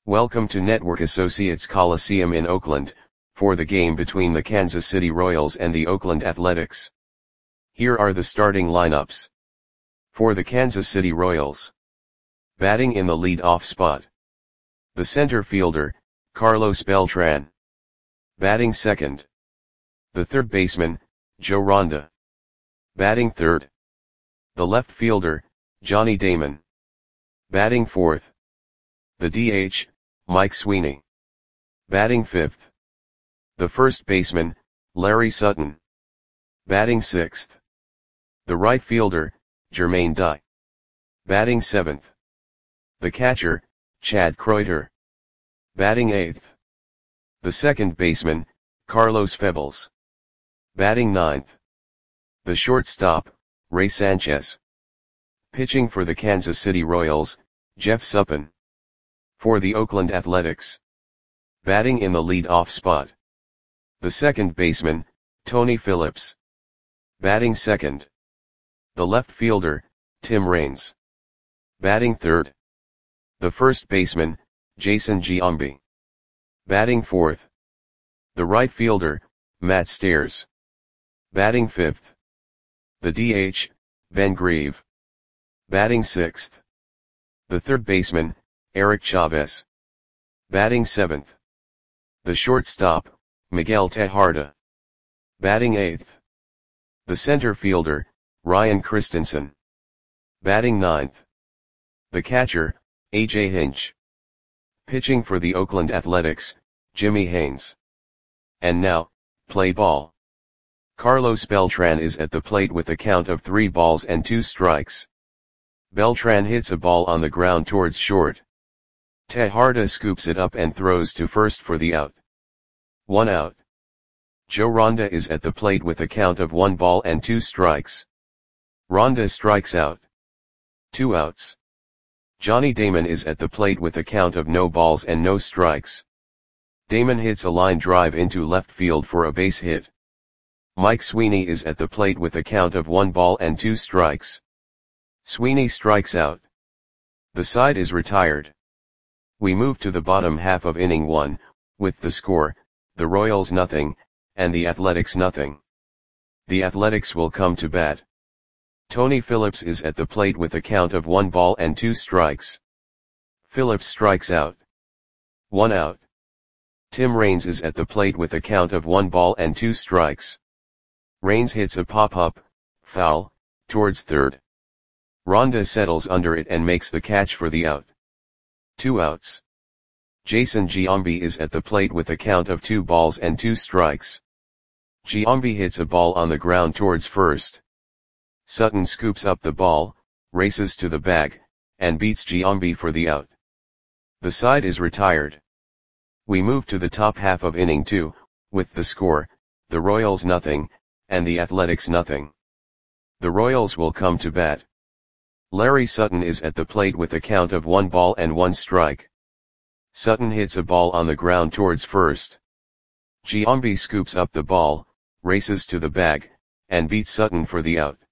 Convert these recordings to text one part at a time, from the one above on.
Welcome to Network Associates Coliseum in Oakland, for the game between the Kansas City Royals and the Oakland Athletics. Here are the starting lineups. For the Kansas City Royals. Batting in the lead-off spot. The center fielder, Carlos Beltran. Batting second. The third baseman, Joe Ronda. Batting third. The left fielder, Johnny Damon. Batting fourth. The DH, Mike Sweeney. Batting fifth. The first baseman, Larry Sutton. Batting sixth. The right fielder, Jermaine Dye. Batting seventh. The catcher, Chad Kreuter. Batting eighth. The second baseman, Carlos Febles. Batting ninth. The shortstop, Ray Sanchez. Pitching for the Kansas City Royals, Jeff Suppan. For the Oakland Athletics. Batting in the lead-off spot. The second baseman, Tony Phillips. Batting second. The left fielder, Tim Raines. Batting third. The first baseman, Jason Giambi. Batting fourth. The right fielder, Matt Stairs. Batting fifth. The DH, Ben Grieve. Batting sixth. The third baseman, Eric Chavez. Batting seventh. The shortstop, Miguel Tejada. Batting eighth. The center fielder, Ryan Christensen. Batting ninth. The catcher, A.J. Hinch. Pitching for the Oakland Athletics, Jimmy Haynes. And now, play ball. Carlos Beltran is at the plate with a count of 3 balls and 2 strikes. Beltran hits a ball on the ground towards short. Tejada scoops it up and throws to first for the out. 1 out. Joe Ronda is at the plate with a count of 1 ball and 2 strikes. Ronda strikes out. 2 outs. Johnny Damon is at the plate with a count of no balls and no strikes. Damon hits a line drive into left field for a base hit. Mike Sweeney is at the plate with a count of 1 ball and 2 strikes. Sweeney strikes out. The side is retired. We move to the bottom half of inning 1, with the score, the Royals nothing, and the Athletics nothing. The Athletics will come to bat. Tony Phillips is at the plate with a count of 1 ball and 2 strikes. Phillips strikes out. 1 out. Tim Raines is at the plate with a count of 1 ball and 2 strikes. Raines hits a pop-up, foul, towards third. Ronda settles under it and makes the catch for the out. 2 outs. Jason Giambi is at the plate with a count of 2 balls and 2 strikes. Giambi hits a ball on the ground towards first. Sutton scoops up the ball, races to the bag, and beats Giambi for the out. The side is retired. We move to the top half of inning 2, with the score, the Royals nothing, and the Athletics nothing. The Royals will come to bat. Larry Sutton is at the plate with a count of 1 ball and 1 strike. Sutton hits a ball on the ground towards first. Giambi scoops up the ball, races to the bag, and beats Sutton for the out.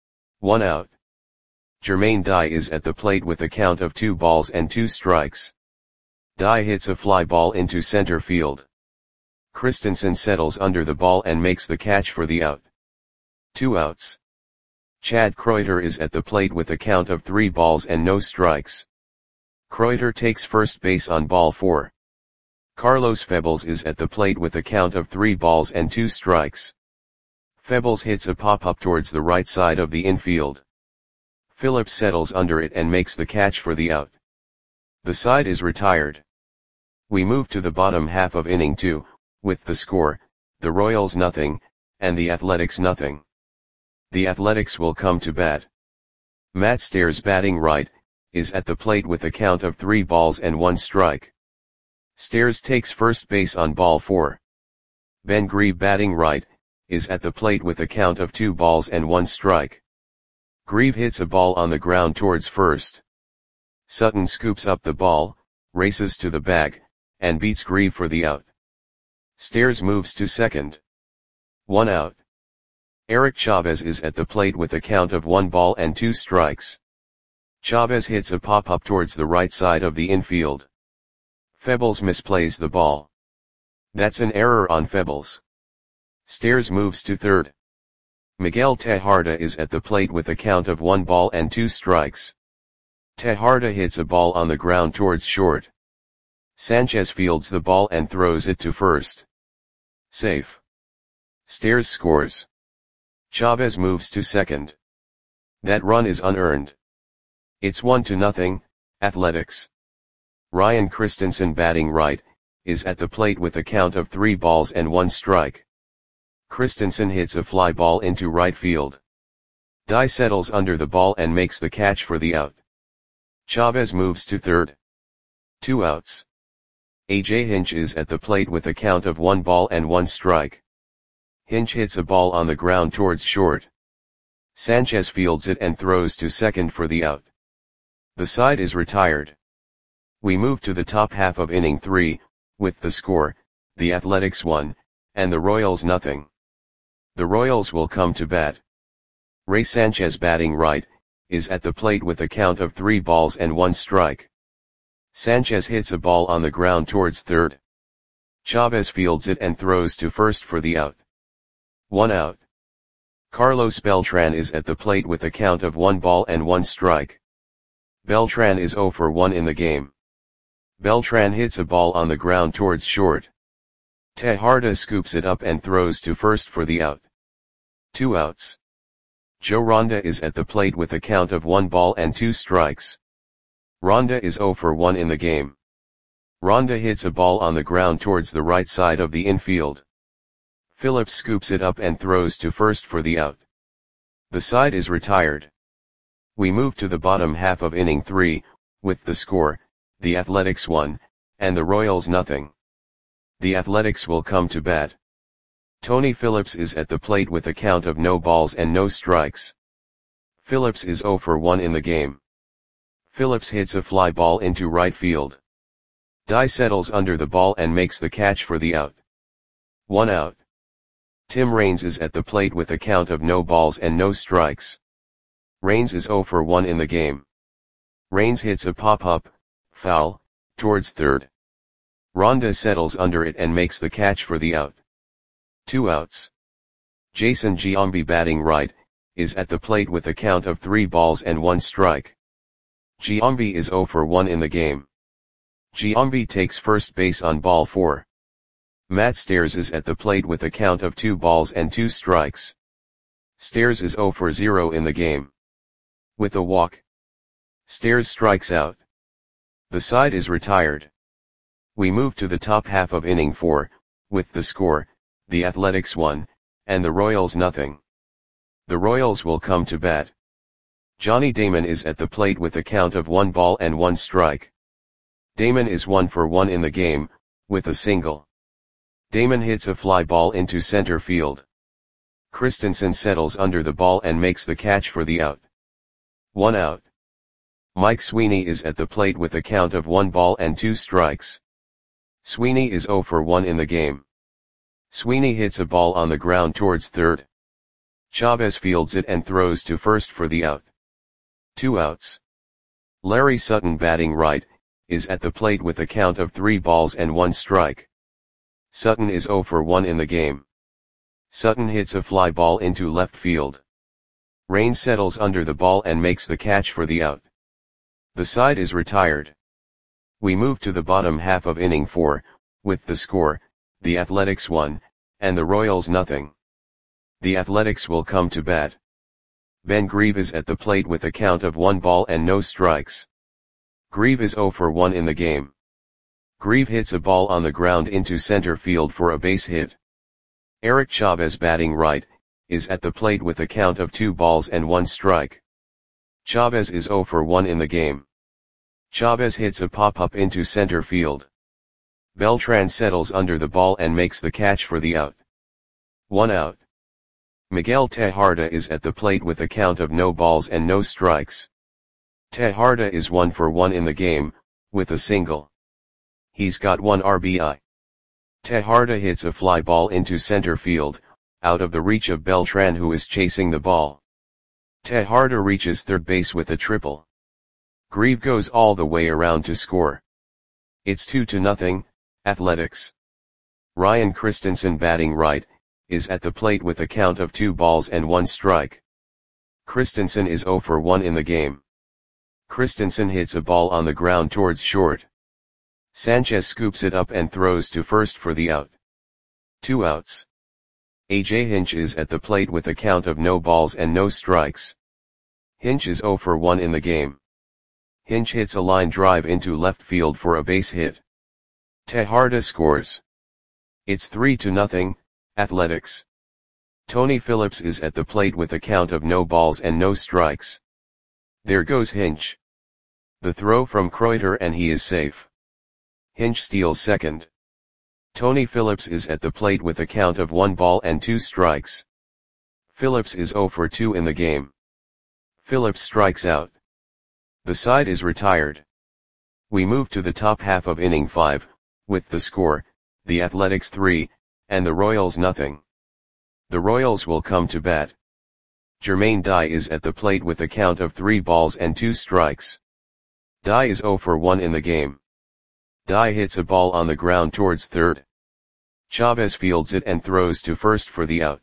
1 out. Jermaine Dye is at the plate with a count of 2 balls and 2 strikes. Dye hits a fly ball into center field. Christensen settles under the ball and makes the catch for the out. 2 outs. Chad Kreuter is at the plate with a count of 3 balls and no strikes. Kreuter takes first base on ball 4. Carlos Febles is at the plate with a count of 3 balls and 2 strikes. Febles hits a pop-up towards the right side of the infield. Phillips settles under it and makes the catch for the out. The side is retired. We move to the bottom half of inning 2, with the score, the Royals nothing, and the Athletics nothing. The Athletics will come to bat. Matt Stairs batting right, is at the plate with a count of 3 balls and 1 strike. Stairs takes first base on ball 4. Ben Grieve batting right, is at the plate with a count of 2 balls and 1 strike. Grieve hits a ball on the ground towards first. Sutton scoops up the ball, races to the bag, and beats Grieve for the out. Stairs moves to second. 1 out. Eric Chavez is at the plate with a count of 1 ball and 2 strikes. Chavez hits a pop-up towards the right side of the infield. Febles misplays the ball. That's an error on Febles. Stairs moves to third. Miguel Tejarda is at the plate with a count of 1 ball and 2 strikes. Tejarda hits a ball on the ground towards short. Sanchez fields the ball and throws it to first. Safe. Stairs scores. Chavez moves to second. That run is unearned. It's 1-0, Athletics. Ryan Christensen, batting right, is at the plate with a count of 3 balls and 1 strike. Christensen hits a fly ball into right field. Dye settles under the ball and makes the catch for the out. Chavez moves to third. 2 outs. A.J. Hinch is at the plate with a count of 1 ball and 1 strike. Hinch hits a ball on the ground towards short. Sanchez fields it and throws to second for the out. The side is retired. We move to the top half of inning 3, with the score, the Athletics 1, and the Royals nothing. The Royals will come to bat. Ray Sanchez, batting right, is at the plate with a count of 3 balls and 1 strike. Sanchez hits a ball on the ground towards third. Chavez fields it and throws to first for the out. 1 out. Carlos Beltran is at the plate with a count of 1 ball and 1 strike. Beltran is 0 for 1 in the game. Beltran hits a ball on the ground towards short. Tejarda scoops it up and throws to first for the out. 2 outs. Joe Ronda is at the plate with a count of 1 ball and 2 strikes. Ronda is 0 for 1 in the game. Ronda hits a ball on the ground towards the right side of the infield. Phillips scoops it up and throws to first for the out. The side is retired. We move to the bottom half of inning 3, with the score, the Athletics 1, and the Royals nothing. The Athletics will come to bat. Tony Phillips is at the plate with a count of no balls and no strikes. Phillips is 0 for 1 in the game. Phillips hits a fly ball into right field. Dye settles under the ball and makes the catch for the out. 1 out. Tim Raines is at the plate with a count of no balls and no strikes. Raines is 0 for 1 in the game. Raines hits a pop-up, foul, towards third. Ronda settles under it and makes the catch for the out. 2 outs. Jason Giambi, batting right, is at the plate with a count of 3 balls and 1 strike. Giambi is 0 for 1 in the game. Giambi takes first base on ball 4. Matt Stairs is at the plate with a count of 2 balls and 2 strikes. Stairs is 0 for 0 in the game. With a walk, Stairs strikes out. The side is retired. We move to the top half of inning 4, with the score, the Athletics 1, and the Royals nothing. The Royals will come to bat. Johnny Damon is at the plate with a count of 1 ball and 1 strike. Damon is 1 for 1 in the game, with a single. Damon hits a fly ball into center field. Christensen settles under the ball and makes the catch for the out. 1 out. Mike Sweeney is at the plate with a count of 1 ball and 2 strikes. Sweeney is 0 for 1 in the game. Sweeney hits a ball on the ground towards third. Chavez fields it and throws to first for the out. 2 outs. Larry Sutton, batting right, is at the plate with a count of 3 balls and 1 strike. Sutton is 0 for 1 in the game. Sutton hits a fly ball into left field. Raines settles under the ball and makes the catch for the out. The side is retired. We move to the bottom half of inning 4, with the score, the Athletics 1, and the Royals nothing. The Athletics will come to bat. Ben Grieve is at the plate with a count of 1 ball and no strikes. Grieve is 0 for 1 in the game. Grieve hits a ball on the ground into center field for a base hit. Eric Chavez, batting right, is at the plate with a count of 2 balls and 1 strike. Chavez is 0 for 1 in the game. Chavez hits a pop-up into center field. Beltran settles under the ball and makes the catch for the out. 1 out. Miguel Tejarda is at the plate with a count of no balls and no strikes. Tejarda is 1 for 1 in the game, with a single. He's got 1 RBI. Tejarda hits a fly ball into center field, out of the reach of Beltran, who is chasing the ball. Tejarda reaches third base with a triple. Grieve goes all the way around to score. It's 2-0, Athletics. Ryan Christensen batting right, is at the plate with a count of 2 balls and 1 strike. Christensen is 0 for 1 in the game. Christensen hits a ball on the ground towards short. Sanchez scoops it up and throws to first for the out. 2 outs. A.J. Hinch is at the plate with a count of no balls and no strikes. Hinch is 0 for 1 in the game. Hinch hits a line drive into left field for a base hit. Tejada scores. It's 3-0, Athletics. Tony Phillips is at the plate with a count of no balls and no strikes. There goes Hinch. The throw from Kreuter and he is safe. Hinch steals second. Tony Phillips is at the plate with a count of 1 ball and 2 strikes. Phillips is 0 for 2 in the game. Phillips strikes out. The side is retired. We move to the top half of inning 5, with the score, the Athletics 3, and the Royals nothing. The Royals will come to bat. Jermaine Dye is at the plate with a count of 3 balls and 2 strikes. Dye is 0 for 1 in the game. Dye hits a ball on the ground towards third. Chavez fields it and throws to first for the out.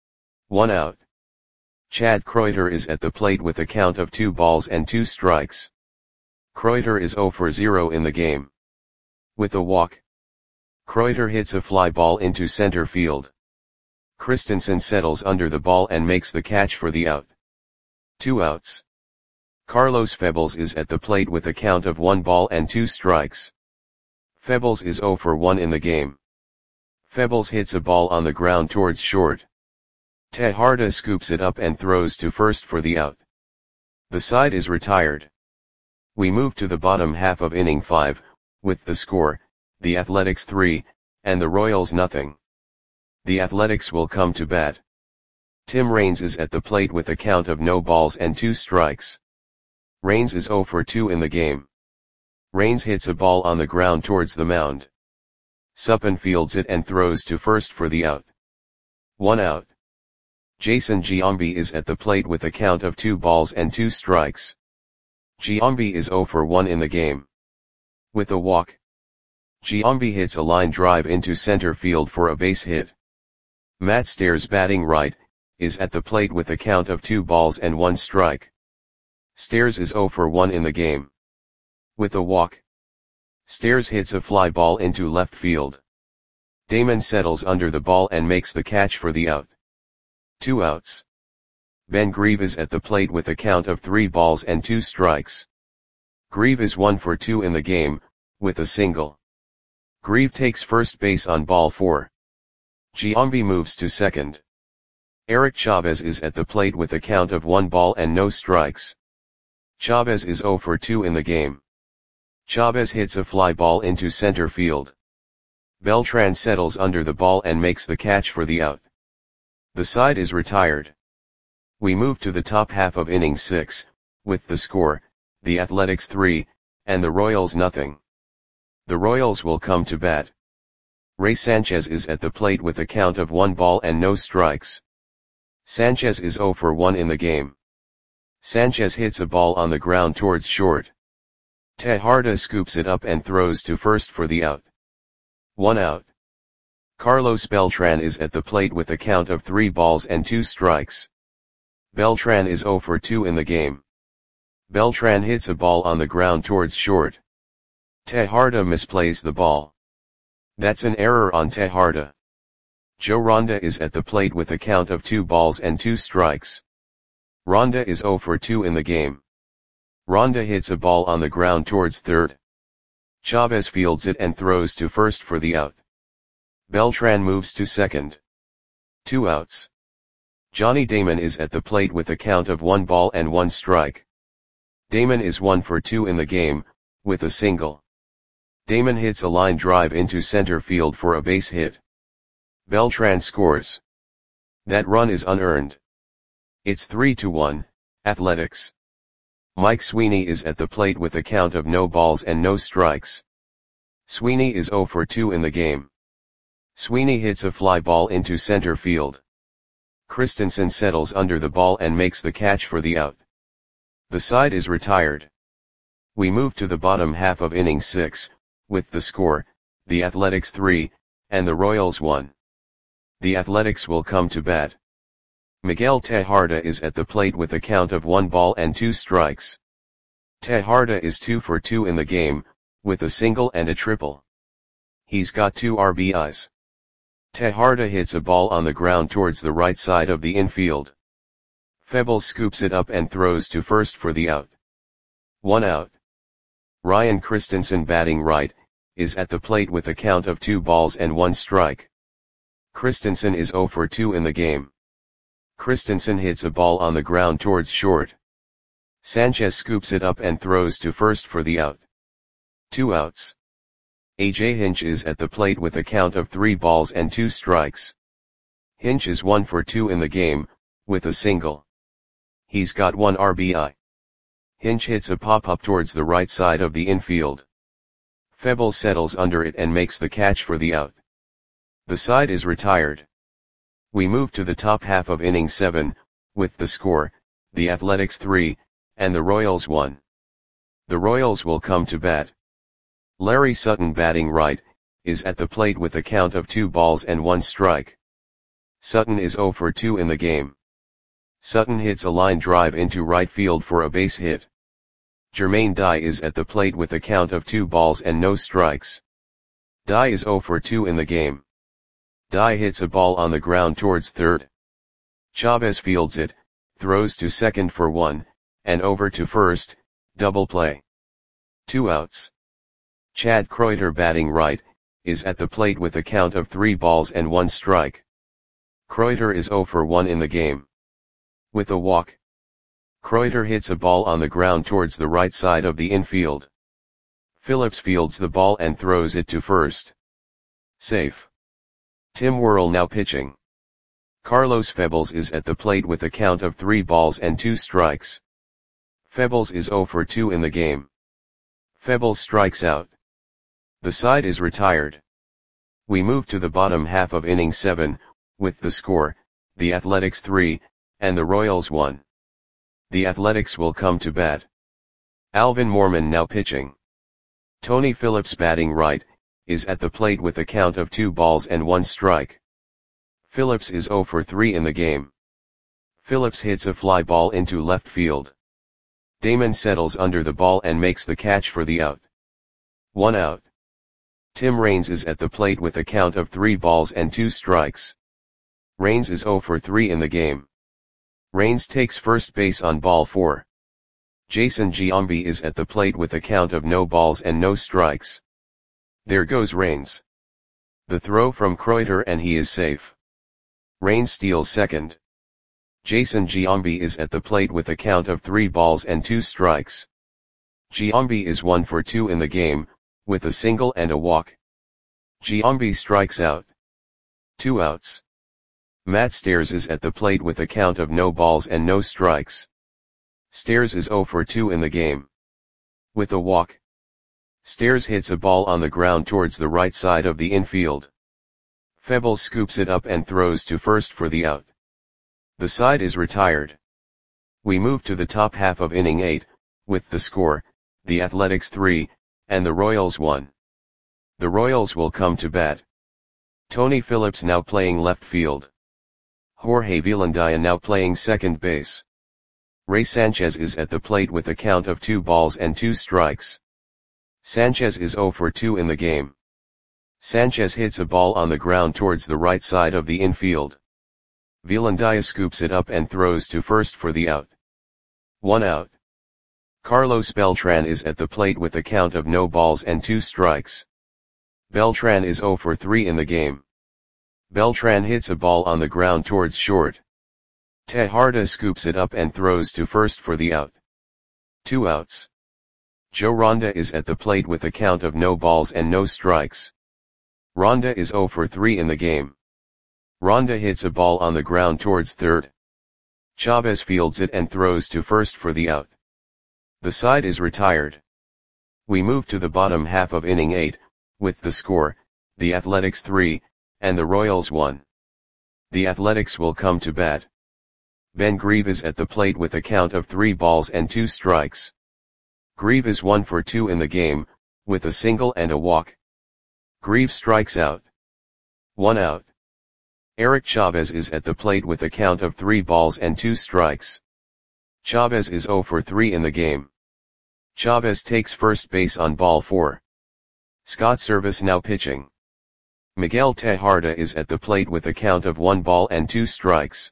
1 out. Chad Kreuter is at the plate with a count of 2 balls and 2 strikes. Kreuter is 0 for 0 in the game. With a walk. Kreuter hits a fly ball into center field. Christensen settles under the ball and makes the catch for the out. 2 outs. Carlos Febles is at the plate with a count of 1 ball and 2 strikes. Febles is 0 for 1 in the game. Febles hits a ball on the ground towards short. Tejada scoops it up and throws to first for the out. The side is retired. We move to the bottom half of inning 5, with the score, the Athletics 3, and the Royals nothing. The Athletics will come to bat. Tim Raines is at the plate with a count of no balls and 2 strikes. Raines is 0 for 2 in the game. Raines hits a ball on the ground towards the mound. Suppan fields it and throws to first for the out. 1 out. Jason Giambi is at the plate with a count of 2 balls and 2 strikes. Giambi is 0 for 1 in the game. With a walk. Giambi hits a line drive into center field for a base hit. Matt Stairs batting right, is at the plate with a count of 2 balls and 1 strike. Stairs is 0 for 1 in the game. With a walk. Stairs hits a fly ball into left field. Damon settles under the ball and makes the catch for the out. 2 outs. Ben Grieve is at the plate with a count of 3 balls and 2 strikes. Grieve is 1 for 2 in the game, with a single. Grieve takes first base on ball 4. Giambi moves to second. Eric Chavez is at the plate with a count of 1 ball and no strikes. Chavez is 0 for 2 in the game. Chavez hits a fly ball into center field. Beltran settles under the ball and makes the catch for the out. The side is retired. We move to the top half of inning 6, with the score, the Athletics 3, and the Royals nothing. The Royals will come to bat. Ray Sanchez is at the plate with a count of 1 ball and no strikes. Sanchez is 0 for 1 in the game. Sanchez hits a ball on the ground towards short. Tejada scoops it up and throws to first for the out. 1 out. Carlos Beltran is at the plate with a count of 3 balls and 2 strikes. Beltran is 0 for 2 in the game. Beltran hits a ball on the ground towards short. Tejada misplays the ball. That's an error on Tejada. Joe Ronda is at the plate with a count of 2 balls and 2 strikes. Ronda is 0 for 2 in the game. Ronda hits a ball on the ground towards third. Chavez fields it and throws to first for the out. Beltran moves to second. 2 outs. Johnny Damon is at the plate with a count of 1 ball and 1 strike. Damon is 1 for 2 in the game, with a single. Damon hits a line drive into center field for a base hit. Beltran scores. That run is unearned. It's 3-1, Athletics. Mike Sweeney is at the plate with a count of no balls and no strikes. Sweeney is 0 for 2 in the game. Sweeney hits a fly ball into center field. Christensen settles under the ball and makes the catch for the out. The side is retired. We move to the bottom half of inning 6, with the score, the Athletics 3, and the Royals 1. The Athletics will come to bat. Miguel Tejada is at the plate with a count of 1 ball and 2 strikes. Tejada is 2 for 2 in the game, with a single and a triple. He's got 2 RBIs. Tejada hits a ball on the ground towards the right side of the infield. Febles scoops it up and throws to first for the out. 1 out. Ryan Christensen, batting right, is at the plate with a count of 2 balls and 1 strike. Christensen is 0 for 2 in the game. Christensen hits a ball on the ground towards short. Sanchez scoops it up and throws to first for the out. 2 outs. AJ Hinch is at the plate with a count of 3 balls and 2 strikes. Hinch is 1 for 2 in the game, with a single. He's got 1 RBI. Hinch hits a pop-up towards the right side of the infield. Febles settles under it and makes the catch for the out. The side is retired. We move to the top half of inning 7, with the score, the Athletics 3, and the Royals 1. The Royals will come to bat. Larry Sutton, batting right, is at the plate with a count of 2 balls and 1 strike. Sutton is 0 for 2 in the game. Sutton hits a line drive into right field for a base hit. Jermaine Dye is at the plate with a count of 2 balls and no strikes. Dye is 0 for 2 in the game. Dye hits a ball on the ground towards third. Chavez fields it, throws to second for 1, and over to first, double play. 2 outs. Chad Kreuter, batting right, is at the plate with a count of 3 balls and 1 strike. Kreuter is 0 for 1 in the game. With a walk. Kreuter hits a ball on the ground towards the right side of the infield. Phillips fields the ball and throws it to first. Safe. Tim Worrell now pitching. Carlos Febles is at the plate with a count of 3 balls and 2 strikes. Febles is 0 for 2 in the game. Febles strikes out. The side is retired. We move to the bottom half of inning 7, with the score, the Athletics 3, and the Royals 1. The Athletics will come to bat. Alvin Mormon now pitching. Tony Phillips, batting right, is at the plate with a count of 2 balls and 1 strike. Phillips is 0 for 3 in the game. Phillips hits a fly ball into left field. Damon settles under the ball and makes the catch for the out. 1 out. Tim Raines is at the plate with a count of 3 balls and 2 strikes. Raines is 0 for 3 in the game. Raines takes first base on ball 4. Jason Giambi is at the plate with a count of no balls and no strikes. There goes Raines. The throw from Kreuter and he is safe. Raines steals second. Jason Giambi is at the plate with a count of 3 balls and 2 strikes. Giambi is 1 for 2 in the game, with a single and a walk. Giambi strikes out. 2 outs. Matt Stairs is at the plate with a count of no balls and no strikes. Stairs is 0 for 2 in the game. With a walk. Stairs hits a ball on the ground towards the right side of the infield. Febles scoops it up and throws to first for the out. The side is retired. We move to the top half of inning 8, with the score, the Athletics 3, and the Royals 1. The Royals will come to bat. Tony Phillips now playing left field. Jorge Villandia now playing second base. Ray Sanchez is at the plate with a count of 2 balls and 2 strikes. Sanchez is 0 for 2 in the game. Sanchez hits a ball on the ground towards the right side of the infield. Villandia scoops it up and throws to first for the out. 1 out. Carlos Beltran is at the plate with a count of no balls and 2 strikes. Beltran is 0 for 3 in the game. Beltran hits a ball on the ground towards short. Tejada scoops it up and throws to first for the out. 2 outs. Joe Ronda is at the plate with a count of no balls and no strikes. Ronda is 0 for 3 in the game. Ronda hits a ball on the ground towards third. Chavez fields it and throws to first for the out. The side is retired. We move to the bottom half of inning 8, with the score, the Athletics 3, and the Royals 1. The Athletics will come to bat. Ben Grieve is at the plate with a count of 3 balls and 2 strikes. Grieve is 1 for 2 in the game, with a single and a walk. Greaves strikes out. 1 out. Eric Chavez is at the plate with a count of 3 balls and 2 strikes. Chavez is 0 for 3 in the game. Chavez takes first base on ball 4. Scott Servais now pitching. Miguel Tejada is at the plate with a count of 1 ball and 2 strikes.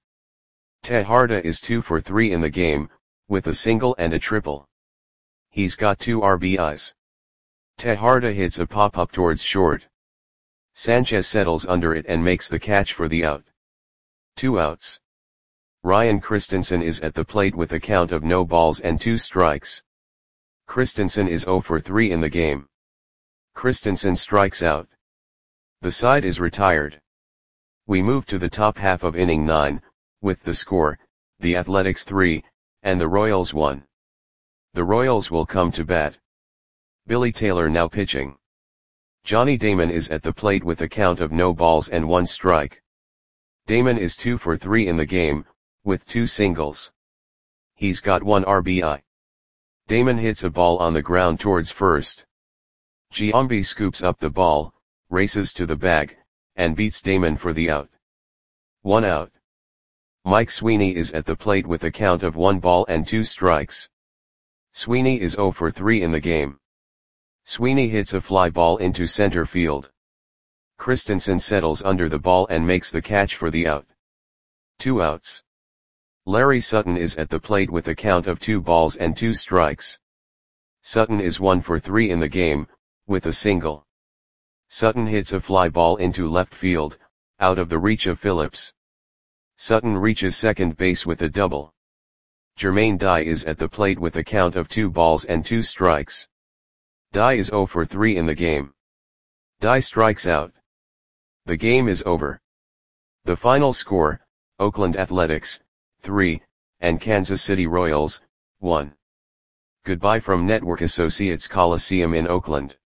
Tejada is 2 for 3 in the game, with a single and a triple. He's got 2 RBIs. Tejada hits a pop-up towards short. Sanchez settles under it and makes the catch for the out. 2 outs. Ryan Christensen is at the plate with a count of no balls and 2 strikes. Christensen is 0 for 3 in the game. Christensen strikes out. The side is retired. We move to the top half of inning 9, with the score, the Athletics 3, and the Royals 1. The Royals will come to bat. Billy Taylor now pitching. Johnny Damon is at the plate with a count of no balls and 1 strike. Damon is 2 for 3 in the game, with 2 singles. He's got 1 RBI. Damon hits a ball on the ground towards first. Giambi scoops up the ball, races to the bag, and beats Damon for the out. 1 out. Mike Sweeney is at the plate with a count of 1 ball and 2 strikes. Sweeney is 0 for 3 in the game. Sweeney hits a fly ball into center field. Christensen settles under the ball and makes the catch for the out. 2 outs. Larry Sutton is at the plate with a count of 2 balls and 2 strikes. Sutton is 1 for 3 in the game, with a single. Sutton hits a fly ball into left field, out of the reach of Phillips. Sutton reaches second base with a double. Jermaine Dye is at the plate with a count of 2 balls and 2 strikes. Dye is 0 for 3 in the game. Dye strikes out. The game is over. The final score, Oakland Athletics, 3, and Kansas City Royals, 1. Goodbye from Network Associates Coliseum in Oakland.